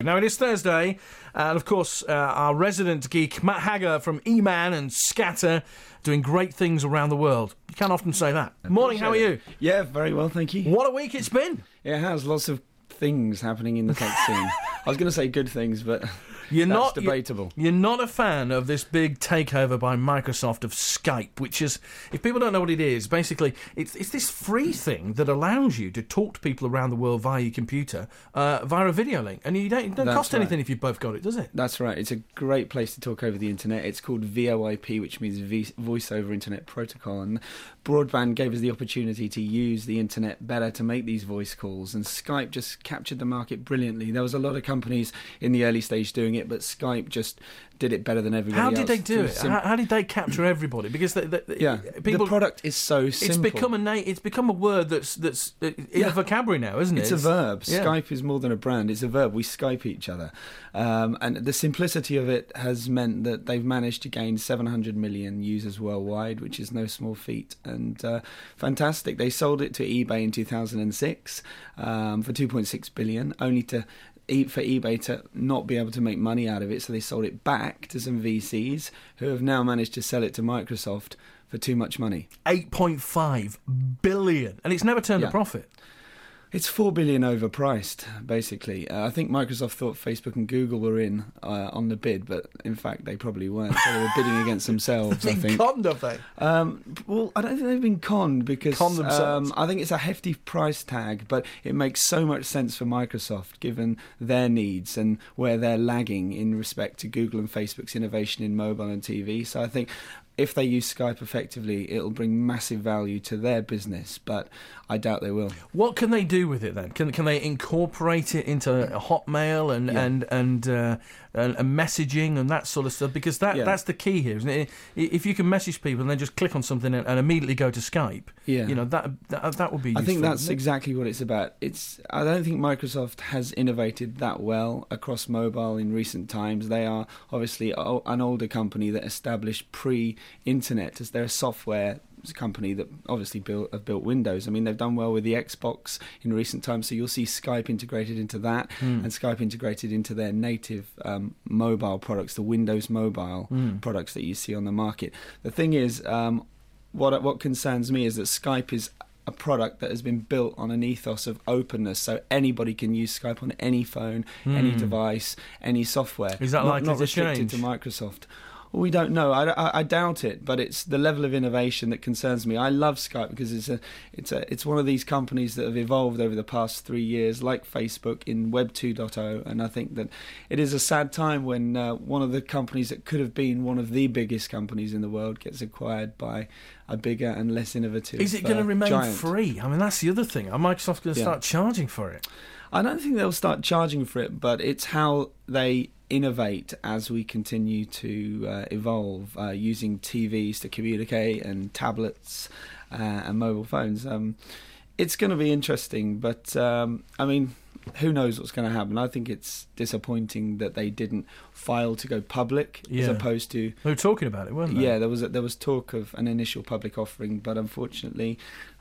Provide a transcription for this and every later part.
Now, it is Thursday, and of course, our resident geek, Matt Hagger from E-Man and Scatter, doing great things around the world. You can't often say that. Morning, how are you? Yeah, very well, thank you. What a week it's been. It has lots of things happening in the tech scene. I was going to say good things, but that's debatable. You're not a fan of this big takeover by Microsoft of Skype, which is, if people don't know what it is, basically it's this free thing that allows you to talk to people around the world via your computer, via a video link, and it don't cost anything if you've both got it, does it? That's right. It's a great place to talk over the internet. It's called VoIP, which means Voice over Internet Protocol, and broadband gave us the opportunity to use the internet better to make these voice calls, and Skype just captured the market brilliantly. There was a lot of companies in the early stage doing it, but Skype just did it better than everybody else. How did they do it? How did they capture everybody? Because the product is so simple. It's become a word that's in a vocabulary now, isn't it? It's a verb. Yeah. Skype is more than a brand. It's a verb. We Skype each other. And the simplicity of it has meant that they've managed to gain 700 million users worldwide, which is no small feat. And fantastic. They sold it to eBay in 2006 for 2.6 billion, only for eBay to not be able to make money out of it, so they sold it back to some VCs who have now managed to sell it to Microsoft for too much money. 8.5 billion, and it's never turned a profit. It's 4 billion overpriced, basically. I think Microsoft thought Facebook and Google were in on the bid, but in fact they probably weren't. So they were bidding against themselves, I think. Conned, have they? Well, I don't think they've been conned because themselves. I think it's a hefty price tag, but it makes so much sense for Microsoft given their needs and where they're lagging in respect to Google and Facebook's innovation in mobile and TV. So I think if they use Skype effectively, it'll bring massive value to their business, but I doubt they will. What can they do with it then? Can they incorporate it into Hotmail and messaging and that sort of stuff? Because that's the key here, isn't it? If you can message people and then just click on something and immediately go to Skype, that would be useful. I think that's exactly what it's about. I don't think Microsoft has innovated that well across mobile in recent times. They are obviously an older company that established pre-internet as their software company that obviously have built Windows. I mean, they've done well with the Xbox in recent times, so you'll see Skype integrated into that and Skype integrated into their native mobile products, the Windows mobile products that you see on the market. The thing is, what concerns me is that Skype is a product that has been built on an ethos of openness, so anybody can use Skype on any phone, any device, any software. Is that likely not to restricted change? to Microsoft? Well, we don't know. I doubt it, but it's the level of innovation that concerns me. I love Skype because it's one of these companies that have evolved over the past 3 years, like Facebook in Web 2.0, and I think that it is a sad time when one of the companies that could have been one of the biggest companies in the world gets acquired by a bigger and less innovative Is it going to remain giant. free? I mean, that's the other thing. Are Microsoft going to start charging for it? I don't think they'll start charging for it, but it's how they innovate as we continue to evolve, using TVs to communicate and tablets and mobile phones. It's going to be interesting, but I mean, who knows what's going to happen. I think it's disappointing that they didn't file to go public as opposed to... They were talking about it, weren't they? Yeah, there was talk of an initial public offering, but unfortunately,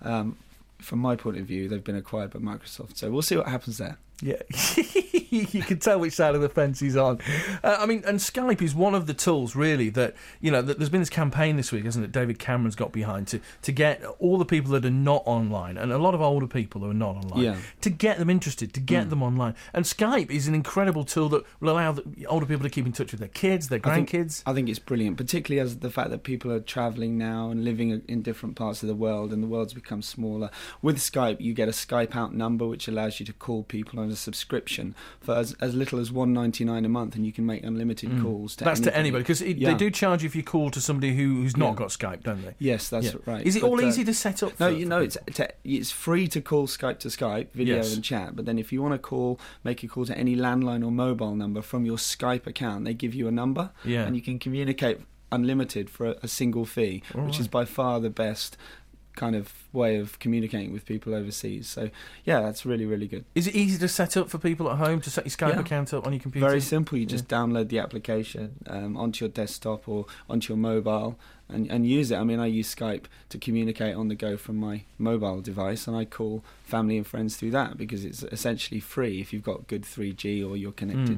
from my point of view, they've been acquired by Microsoft. So we'll see what happens there. Yeah, you can tell which side of the fence he's on. I mean, and Skype is one of the tools, really, that, that there's been this campaign this week, hasn't it, David Cameron's got behind to get all the people that are not online, and a lot of older people who are not online, to get them interested, to get them online. And Skype is an incredible tool that will allow the older people to keep in touch with their kids, their grandkids. I think it's brilliant, particularly as the fact that people are travelling now and living in different parts of the world, and the world's become smaller. With Skype, you get a Skype out number, which allows you to call people on a subscription for as little as $1.99 a month, and you can make unlimited calls to to anybody, because they do charge you if you call to somebody who's not got Skype, don't they? Yes, that's right. Is it all easy to set up? It's free to call Skype to Skype, video and chat, but then if you want to make a call to any landline or mobile number from your Skype account, they give you a number, and you can communicate unlimited for a single fee, which is by far the best kind of way of communicating with people overseas. So yeah, that's really, really good. Is it easy to set up for people at home, to set your Skype account up on your computer? Very simple. You just download the application onto your desktop or onto your mobile and use it. I mean, I use Skype to communicate on the go from my mobile device, and I call family and friends through that because it's essentially free if you've got good 3G or you're connected